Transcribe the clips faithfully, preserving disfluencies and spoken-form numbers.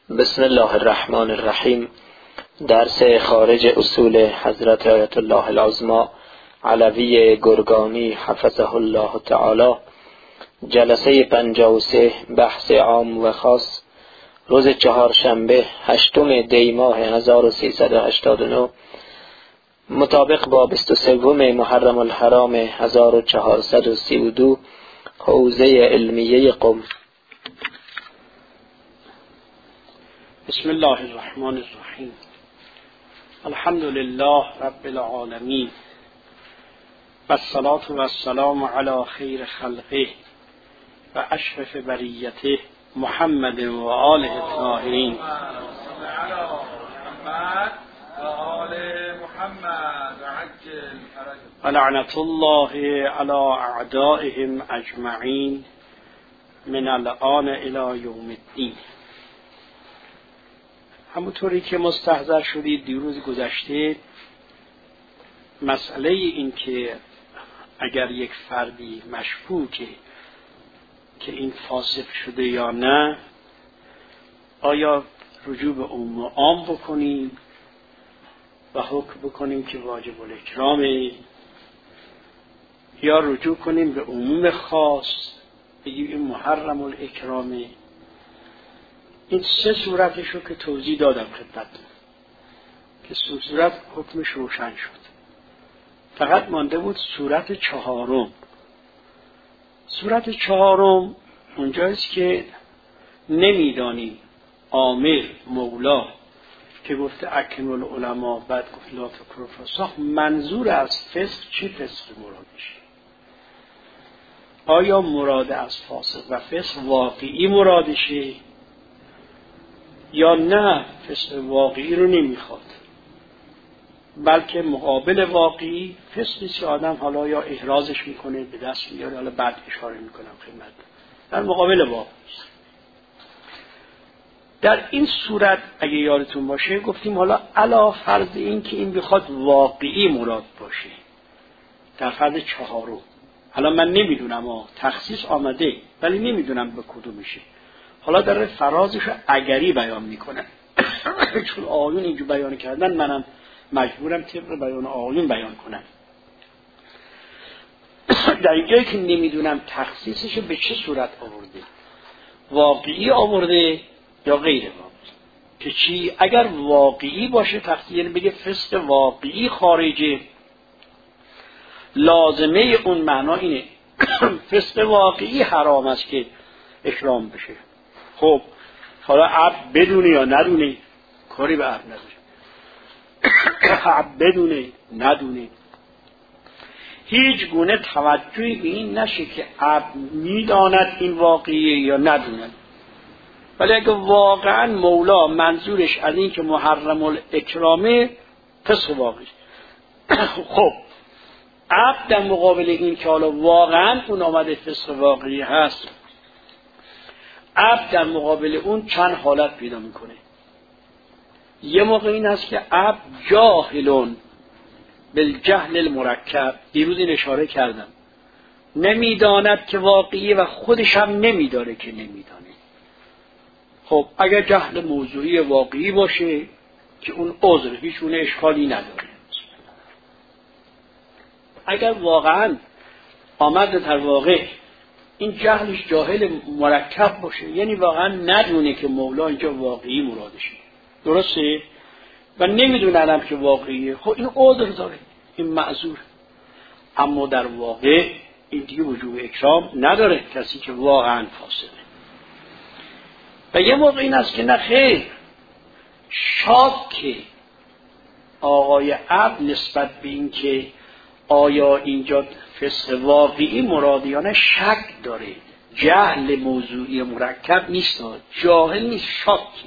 بسم الله الرحمن الرحیم. درس خارج اصول حضرت آیت الله العظمی علوی گرگانی حفظه الله تعالی، جلسه پنجاه و سه، بحث عام و خاص، روز چهارشنبه هشتم دی ماه هزار و سیصد و هشتاد و نه مطابق با بیست و سه محرم الحرام هزار و چهارصد و سی و دو، حوزه علمیه قم. بسم الله الرحمن الرحیم. الحمد لله رب العالمین و الصلاة و السلام علی خیر خلقه و اشرف بریته محمد و آله الطاهرین و لعنت الله علی اعدائهم اجمعین من الآن الی یوم الدین. همونطوری که مستحضر شدید دیروز گذشته، مسئله این که اگر یک فردی مشکوکه که این فاسق شده یا نه، آیا رجوع به عموم عام بکنیم و حکم بکنیم که واجب الاکرامه، یا رجوع کنیم به عموم خاص بگیم این محرم الاکرامه. این سه صورتش رو که توضیح دادم خدمتتون که سه صورت حکمش روشن شد. فقط مانده بود صورت چهارم. صورت چهارم اونجاییست که نمیدانی عامل مولا که گفته اکمل العلماء، بعد گفت لا تکرهوا الفسوق، منظور از فسق چه فسق مرادشه؟ آیا مراد از فاسق و فسق واقعی مرادشه یا نه فسق واقعی رو نمیخواد، بلکه مقابل واقعی فسقی که آدم حالا یا احرازش میکنه به دست میاره، حالا بعد اشاره میکنم خدمت، در مقابل واقعی است. در این صورت اگه یادتون باشه گفتیم حالا علا فرض این که این بخواد واقعی مراد باشه در فرض چهارم. حالا من نمیدونم ها تخصیص آمده ولی نمیدونم به کدوم میشه. حالا در فرازش اگری بیان میکنن چون آقایون اینجور بیان کردن منم مجبورم طبق بیان آقایون بیان کنم. در اینجایی که نمیدونم تخصیصش به چه صورت آورده، واقعی آورده یا غیر واقعی، که چی؟ اگر واقعی باشه تخصیص یعنی بگه فسق واقعی خارجه، لازمه اون معنا اینه فسق واقعی حرام است که اکرام بشه. خب حالا عبد بدونه یا ندونه کاری به عبد نداره، عبد بدونه ندونه هیچ گونه توجهی به این نشه که عبد میداند این واقعیه یا نداند. ولی اگه واقعا مولا منظورش از این که محرم الاکرامه فسق واقعی، خب عبد در مقابل این که حالا واقعا اون آمده فسق واقعی هست، عبد در مقابل اون چند حالت پیدا میکنه. یه موقع این هست که عبد جاهلون بالجهل المرکب، دیروز این اشاره کردم، نمیداند که واقعی و خودش هم نمیداره که نمیدانه. خب اگر جهل موضوعی واقعی باشه که اون عذر هیچ اون اشکالی نداره. اگر واقعا آمد در واقع این جهلش جاهل مرکب باشه، یعنی واقعا ندونه که مولا اینجا واقعی مرادشه، درسته؟ و نمیدونم که واقعیه، خب این عذر داره، این معذور. اما در واقع این دیگه وجوب اکرام نداره کسی که واقعا فاسقه. و یه موقع این است که نه خیر، شاک آقای عبد نسبت به این که آیا اینجا فسق واقعی مرادی یا نه شک داره، جهل موضوعی مرکب نیست، جاهل نیست، شکی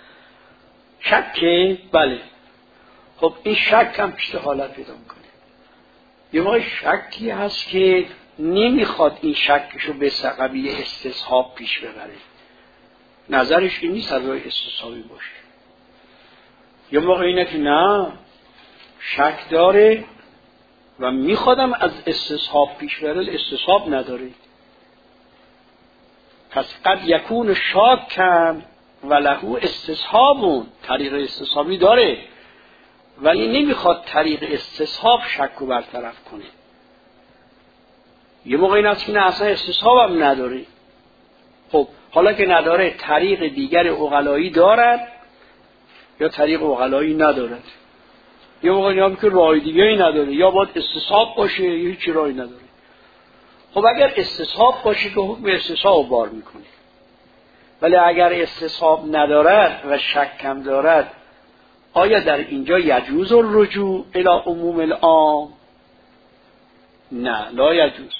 شک بله. خب این شک هم پیش حالت پیدا میکنه. یه موقع شکی هست که نمیخواد این شکشو به قبیل استصحاب پیش ببره، نظرش این نیست از روی استصحابی باشه. یه موقع اینه که نه شک داره و میخوادم از استصحاب پیش بره، استصحاب نداره. پس قد یکون شاکن و لهو استصحابون، طریق استصحابی داره ولی نمیخواد طریق استصحاب شک و برطرف کنه. یه موقع این است که نه اصلا استصحاب هم نداره. خب حالا که نداره طریق دیگر عقلایی دارد یا طریق عقلایی ندارد. یه موقع نیام که راه دیگری نداره، یا باید استصحاب باشه یا هیچ راهی نداره. خب اگر استصحاب باشه که حکم استصحاب بار میکنه، ولی اگر استصحاب ندارد و شک کم دارد، آیا در اینجا یجوز الرجوع الی عموم العام؟ نه، لا یجوز.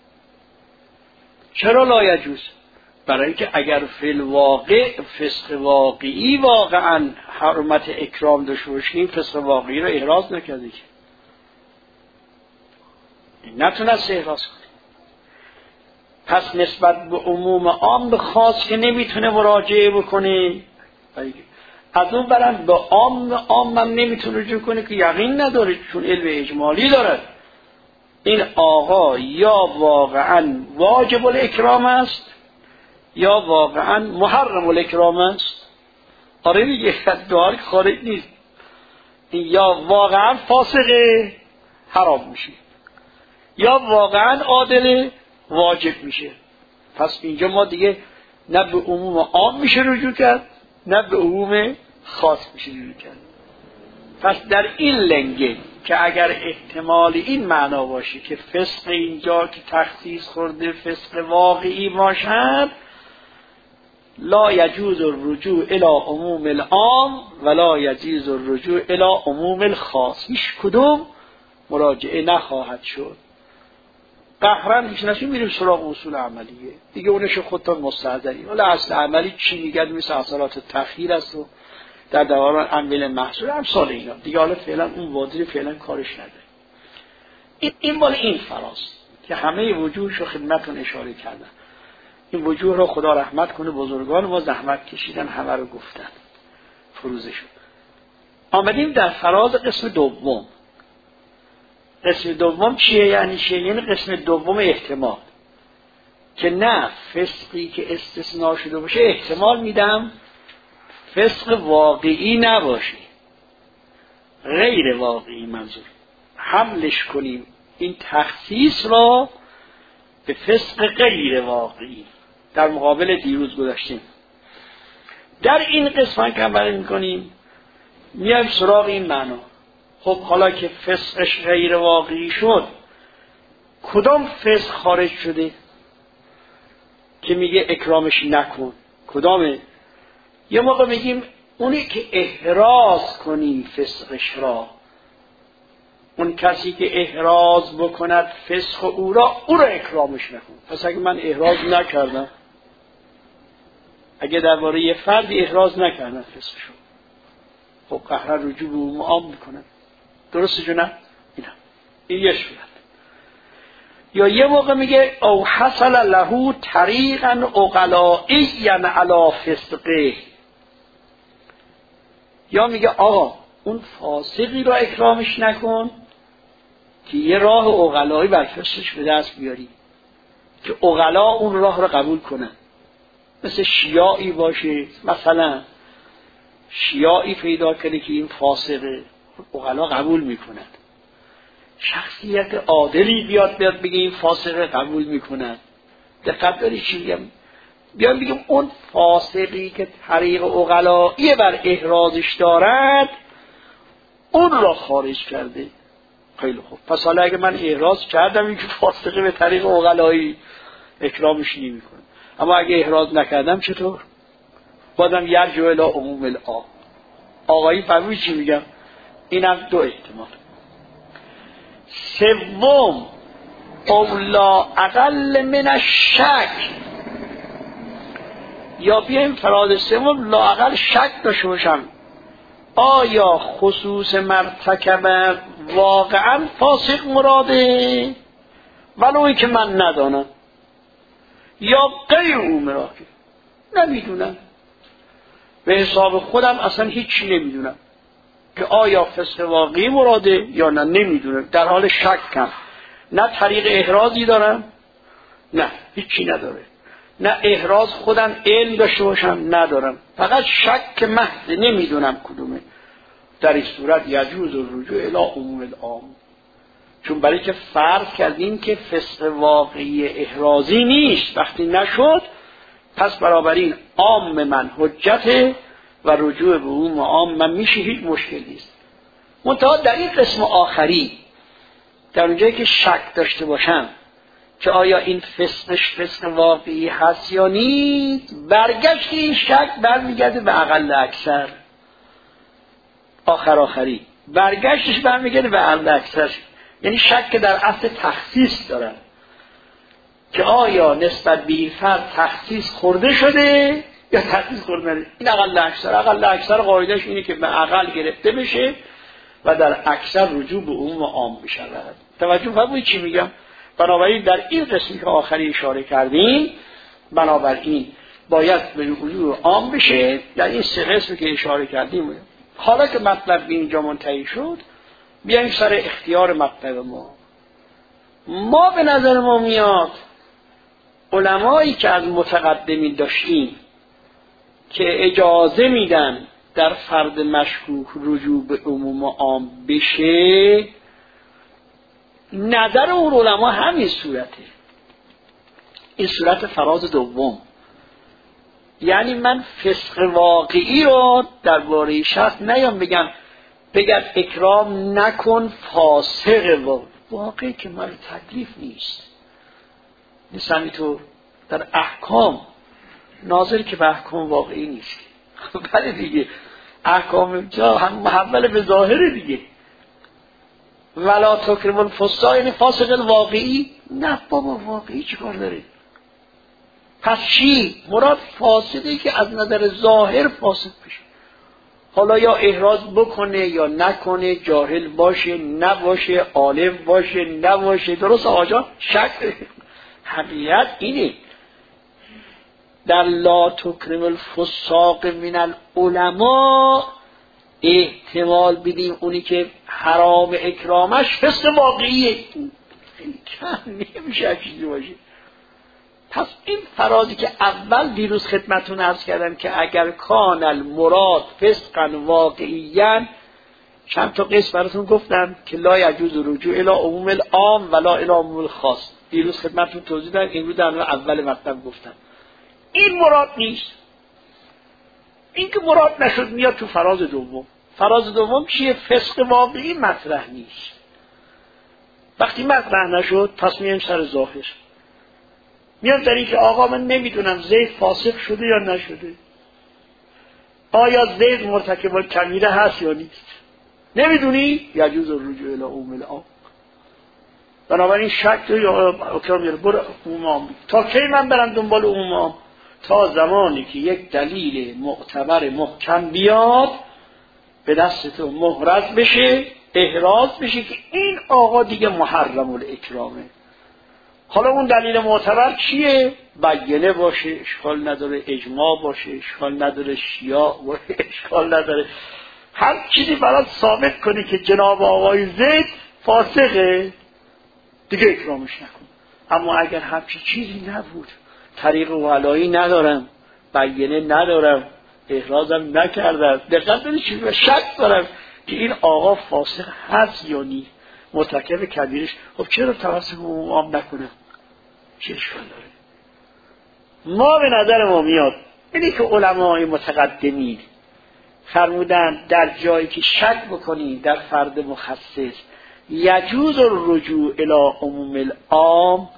چرا لا یجوز؟ برای اینکه اگر فی الواقع فسق واقعی واقعا حرمت اکرام داشته باشیم، فسق واقعی را احراز نکرده که نتونست احراز کنه. پس نسبت به عموم عام به خاص که نمیتونه مراجعه بکنه، از اون برم به عام عام هم نمیتونه رجوع کنه که یقین نداره، چون علم اجمالی داره. این آقا یا واقعا واجب الاکرام است یا واقعا محرم الاکرام است. آره دیگه، دوار خارج نیست. این یا واقعا فاسقه حرام میشه یا واقعا عادل واجب میشه. پس اینجا ما دیگه نه به عموم عام میشه رجوع کرد نه به عموم خاص میشه رجوع کرد. پس در این لنگه که اگر احتمال این معنا باشه که فسق اینجا که تخصیص خورده فسق واقعی باشد، لا یجوز الرجوع الی عموم العام ولا یجوز الرجوع الی عموم الخاص. هیچ کدوم مراجعه نخواهد شد. قهرن هیچ نشون میریم سراغ اصول عملیه دیگه، اونش خودتون مستحضری. ولی اصل عملی چی میگن؟ مثل اصالات تخییر است و در دوران انویل محصول هم سال اینا دیگه. حالا فعلا اون وادی فعلا کارش نداره. این این بال این فراز که همه وجوهش رو خدمتون اشاره کردن. این وجوه رو خدا رحمت کنه، بزرگان ما زحمت کشیدن، همه رو گفتن، فروزه شد. آمدیم در فراز قسم دوم. قسم دوم چیه؟ یعنی چیه؟ یعنی قسم دوم احتمال، که نه فسقی که استثناء شده باشه احتمال میدم فسق واقعی نباشه، غیر واقعی منظور، حملش کنیم این تخصیص را به فسق غیر واقعی. در مقابل دیروز گذاشتیم. در این قسمت که عمل میکنیم میایم سراغ این معنا. خب حالا که فسقش غیر واقعی شد، کدام فسق خارج شده که میگه اکرامش نکن؟ کدامه؟ یه موقع میگیم اونی که احراز کنی فسقش را، اون کسی که احراز بکند فسق او را، او را اکرامش نکن. پس اگه من احراز نکردم، اگه درباره یه فردی احراز نکردم فسقشو، خب قهرن رجوع به اون عام میکنن. درسته جو نه؟ اینا این یه صورت. یا یه موقع میگه او حصل له طریقا عقلائیا علی فسقه، یا میگه آقا اون فاسقی را اکرامش نکن که یه راه عقلایی بر فسقش به دست بیاری، که عقلا اون راه را قبول کنن. مثل شیعی باشه، مثلا شیعی پیدا کنه که این فاسقه، عقلا قبول میکنن. شخصیت عادلی بیاد بیاد بگه این فاسقه، قبول میکنن. دقت داری چی میگم؟ بیان بگیم اون فاسقی که طریق عقلایی بر احرازش دارد اون را خارج کرده. خیلی خوب، پس حالا اگه من احراز کردم این که فاسقه به طریق عقلایی، اکرامش نمی کنم. اما اگه احراز نکردم چطور؟ بازم یرجع الی عموم العام. آقایی فهمی چی میگم؟ اینم دو احتمال. سوم اولا اقل من الشک، یا بیایم فراز سوم لااقل شک داشته باشم آیا خصوص مرتکب واقعا فاسق مراده ولو این که من ندانم، یا غیر او مراده نمیدونم، به حساب خودم اصلا هیچی نمیدونم که آیا فسق واقعی مراده یا نه، نمیدونم، در حال شکم. نه طریق احرازی دارم، نه هیچی نداره، نه احراز خودم علم داشته باشم ندارم، فقط شک محض نمیدونم کدومه. در این صورت یجوز الرجوع الی عموم العام، چون برای که فرض کردیم که فسق واقعی احرازی نیست، وقتی نشد پس بنابراین عام من حجته و رجوع به عموم عام من میشه، هیچ مشکلی نیست. منتها در این قسم آخری، در اونجایی که شک داشته باشم که آیا این فسقش فسق واقعی هست یا نیست، برگشت این شک برمیگرده به اقل اکثر. آخر آخری برگشتش برمیگرده به اقل اکثر، یعنی شک در اصل تخصیص دارن که آیا نسبت به این فرد تخصیص خورده شده یا تخصیص خورده نشده. این اقل اکثر. اقل اکثر قاعدهش اینه که به اقل گرفته بشه و در اکثر رجوع به عموم عام بشه. توجه فرمایید چی میگم؟ بنابراین در این قسمی که آخری اشاره کردیم، بنابراین باید به رجوع عام بشه. در این سه قسمی که اشاره کردیم، حالا که مطلب به اینجا منتهی شد، بیاییم سر اختیار مطلب ما. ما به نظر ما میاد علمایی که از متقدمین داشتیم که اجازه میدن در فرد مشکوک رجوع به عموم عام بشه، نظر اون علما همین صورته، این صورت فراز دوم. یعنی من فسق واقعی رو درباره شخص نیام بگم بگم اکرام نکن فاسق واقعی که مال تکلیف نیست. نیست همینطور در احکام ناظر که به احکام واقعی نیست. بله دیگه، احکام جا هم محول به ظاهر دیگه. ولا تکرم الفساق یعنی فاسق واقعی؟ نه بابا، واقعی چیکار داره؟ پس چی؟ مراد فاسقی که از نظر ظاهر فاسق بشه. حالا یا احراز بکنه یا نکنه، جاهل باشه نباشه، عالم باشه نباشه، درست آجا شک. حقیقت اینه در لا تکرم الفساق من العلماء احتمال بدیم اونی که حرام اکرامش فسق واقعیه. خیلی کم نمیشه چیزی باشه. پس این فرازی که اول دیروز خدمتون عرض کردم که اگر کان المراد فسقا واقعیاً، چند تا قسم براتون گفتم که لا یجوز رجوع الی عموم العام ولا الی عموم الخاص. دیروز خدمتون توضیح دادم، امروز در اول مطلب گفتم این مراد نیست. این که مراد نشد میاد تو فراز دوم. فراز دوم چیه؟ فسق واقعی مطرح نیست. وقتی مطرح نشد پس میایم سر ظاهر، میام در این که آقا من نمیدونم زید فاسق شده یا نشده، آیا زید مرتکب کبیره هست یا نیست، نمیدونی؟ یجوز الرجوع الی عموم العام. بنابراین شک تو یا اکرام میره برو عموم عام. تا کی من برم دنبال عموم عام؟ تا زمانی که یک دلیل معتبر محکم بیاد به دست تو محرز بشه، احراز بشه که این آقا دیگه محرم الاکرامه. حالا اون دلیل معتبر چیه؟ بیانه باشه اشکال نداره، اجماع باشه اشکال نداره، شیاع باشه اشکال نداره، هر چیزی برات ثابت کنی که جناب آقای زید فاسقه، دیگه اکرامش نکن. اما اگر همچی چیزی نبود، طریق ولایی ندارم، بیانه ندارم، احرازم نکردم، دقت داری چی به شک دارم که این آقا فاسق هست یا نیست، مرتکب کبیرش، خب چرا توسط عموم عام نکنم؟ چه اشکال داره؟ ما به نظر ما میاد اینی که علمای متقدمین فرمودن در جایی که شک بکنی در فرد مخصص یجوز الرجوع الی عموم العام،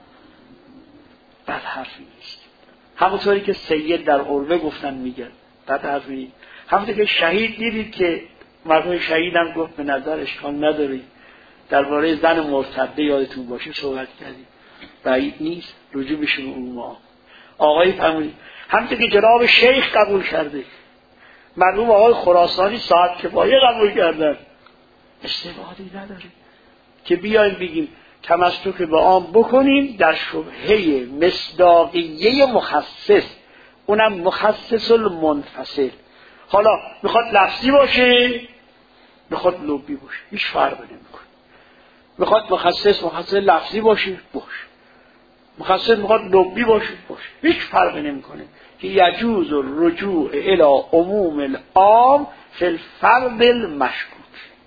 بد حرفی نیست. همونطوری که سید در عروه گفتن میگن بد حرفی نیست. همونطوری که شهید دیدید که مرحوم شهیدم گفت به نظر اشکال نداره درباره زن مرتده یادتون باشه صحبت کردیم، بعید نیست رجوع بشه به عموم عام. آقای فرمودید همونطوری که جناب شیخ قبول کرده، مرحوم آقای خراسانی صاحب کفایه قبول کردن، استفاده نداره که بیایم بگیم تمسک به عام بکنیم در شبهه مصداقیه مخصص، اونم مخصص المنفصل. حالا میخواد لفظی باشه میخواد لغوی باشه، هیچ فرقی نمیکنه. میخواد مخصص مخصص لفظی باشه باشه، مخصص میخواد لبی باشه باشه هیچ فرقی نمیکنه که یجوز الرجوع الی عموم العام فی الفرد المشکوک.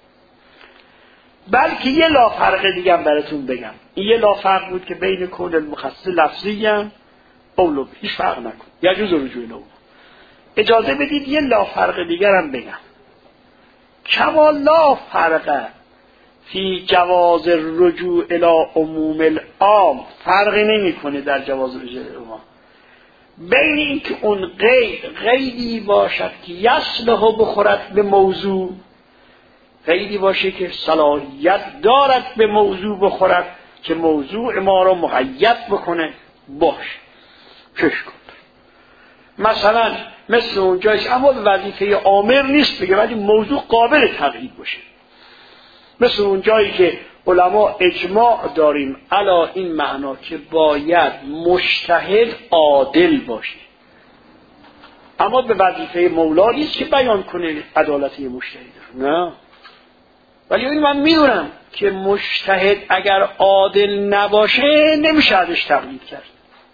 بلکه یه لا فرق دیگه هم براتون بگم. این یه لا فرق بود که بین کون المخصص لفظی هم او لبی، هیچ فرق نکن، یجوز الرجوع الی. اجازه بدید یه لا فرق دیگر هم بگم. کما لا فرق فی جواز الرجوع الی عموم العام، فرقی نمیکنه در جواز رجوع الی عموم بین این که اون قید قیدی باشد که یصلح بخورد به موضوع، قیدی باشه که صلاحیت دارد به موضوع بخورد که موضوع ما را مقید بکنه باش چش کن. مثلا مثل اونجایش اما به وظیفه آمر نیست بگه ولی موضوع قابل تغییر باشه. مثل اونجایی که علما اجماع داریم علا این معنا که باید مجتهد عادل باشه، اما به وظیفه مولا نیست که بیان کنه عدالت یه مجتهد، نه. ولی این من میدونم که مجتهد اگر عادل نباشه نمیشه ازش تقلید کرد،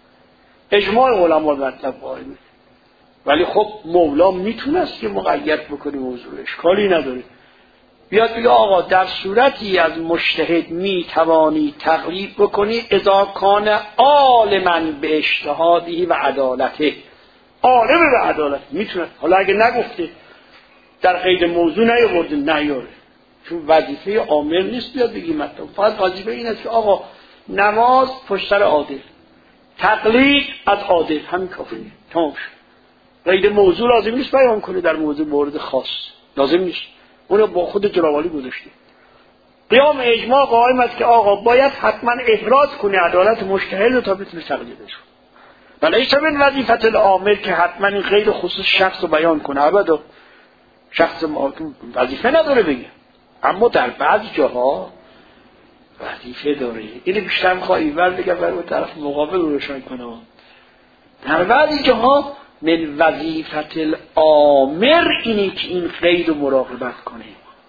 اجماع علما مطلب قائل. ولی خب مولا میتونست که مقید بکنه موضوع، اشکالی نداره. بیاد بگه آقا در صورتی از مجتهد میتوانی تقلید بکنی اذا کان عالما به اجتهاده و عدالته، عالم به عدالت میتونه. حالا اگه نگفته در قید موضوع نیاورده نیاره، چون وظیفه عامل نیست بیاد بگی مطلب، فقط وظیفه این است که آقا نماز پشت سر عادل، تقلید از عادل، همین کافیه، تمام شد. قید موضوع لازم نیست بیان کنه در موضوع مورد خاص، لازم نیست، اونو با خود جلالی گذاشته. قیام اجماع قائم است که آقا باید حتما احراز کنه عدالت مجتهد تا بتونه تقلیدش کنه. ولی چه من وظیفت العامل که حتما این قید خصوص شخص رو بیان کنه، ابدا شخص وظیفه نداره بگه، اما در بعضی جاها وظیفه داره. اینو بیشتر می‌خوام اینور بگم برای اون طرف مقابل رو روشن کنم. در بعضی جاها من وظیفت العامر اینی که این قید رو مراقبت کنه،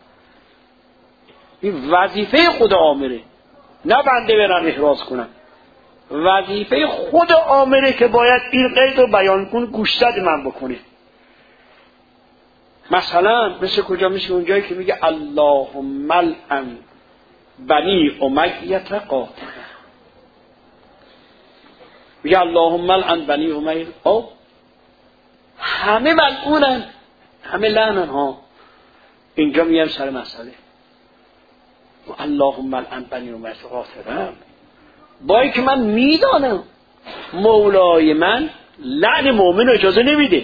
این وظیفه خود عامره، نه بنده برم احراز کنم. وظیفه خود عامره که باید این قید رو بیان کنه، گوشزد من بکنه. مثلا مثل کجا؟ مثل اونجایی که میگه اللهم لعن بنی امیه قاتلا، میگه اللهم لعن بنی امیه، او همه ملعونن، همه لعنن ها. اینجا میگم سر مسئله اللهم لعن بنی امیه قاتلا، با اینکه من میدانم مولای من لعن مؤمن اجازه نمیده،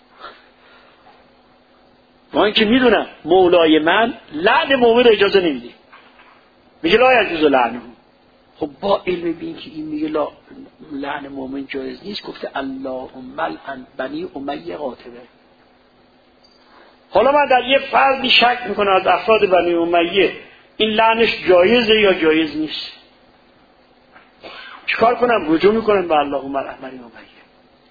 با اینکه میدونم مولای من لعن مؤمن اجازه نمیده، میگه لا یجوز لعنه. خب با علم بین که این میگه لا لعن مؤمن جایز نیست، گفته اللهم لعن بنی امیه قاتلا. حالا من در یه فردی شک میکنم از افراد بنی امیه این لعنش جایزه یا جایز نیست، چیکار کنم؟ رجوع میکنم به اللهم لعن بنی امیه،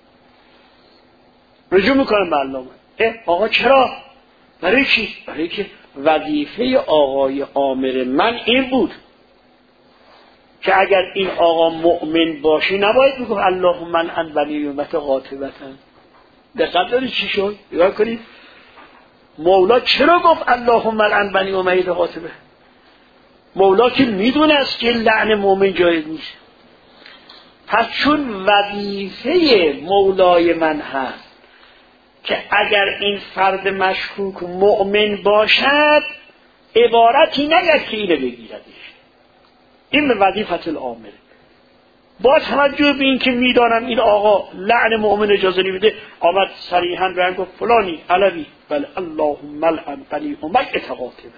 رجوع میکنم به اللهم. اه آقا چرا؟ برای چی؟ برای که وظیفه آقای عامر من این بود که اگر این آقا مؤمن باشه نباید بگه اللهم لعن بنی امیه قاتلا. دقت دارید چی شد؟ نگاه کنید مولا چرا گفت اللهم لعن بنی امیه قاتلا؟ مولا که میدونه است که لعن مؤمن جایز نیست. پس چون وظیفه مولای من هست که اگر این فرد مشکوک مؤمن باشد عبارتی نگه که اینو بگیردش، این به وظیفت العامره. با توجه به این که میدانم این آقا لعن مؤمن اجازه نمیده، آمد صریحا به گفت فلانی علوی بل اللهم لعن بنی امیه قاتلا.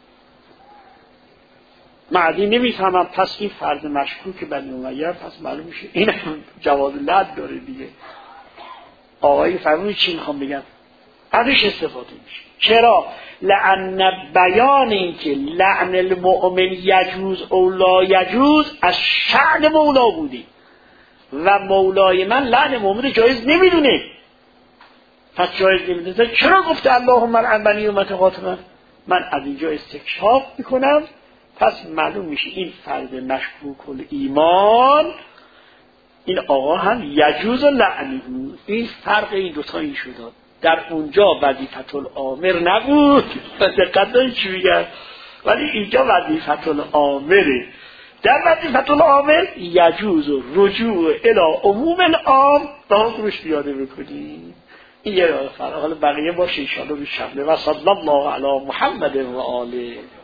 معدی نمیفهمم، پس این فرد مشکوک بنی امیه، پس معلوم میشه این جواز لعن داره دیگه. آقای فرمودی چی میخوام بگم؟ ازش استفاده میشه. چرا؟ لعن بیان این که لعن المؤمن یجوز او لا یجوز از شأن مولا بودی و مولای من لعن مؤمن جایز نمیدونه، پس جایز نمیدونه. چرا گفته اللهم لعن بنی امیه قاتلا؟ من از اینجا استکشاف میکنم، پس معلوم میشه این فرد مشکوک الایمان این آقا هم یجوز و لعنی بود. این فرق این دوتا این شد. در اونجا وظیفت الامر نبود، دقت دارید چی میگن، ولی اینجا وظیفت الامره. در وظیفت الامر یجوز و رجوع الی عموم العام به حکمش پیاده بکنی. این یه فرق. حالا بقیه باشه ان شاءالله به شبه. و صلی الله علی محمد و آله.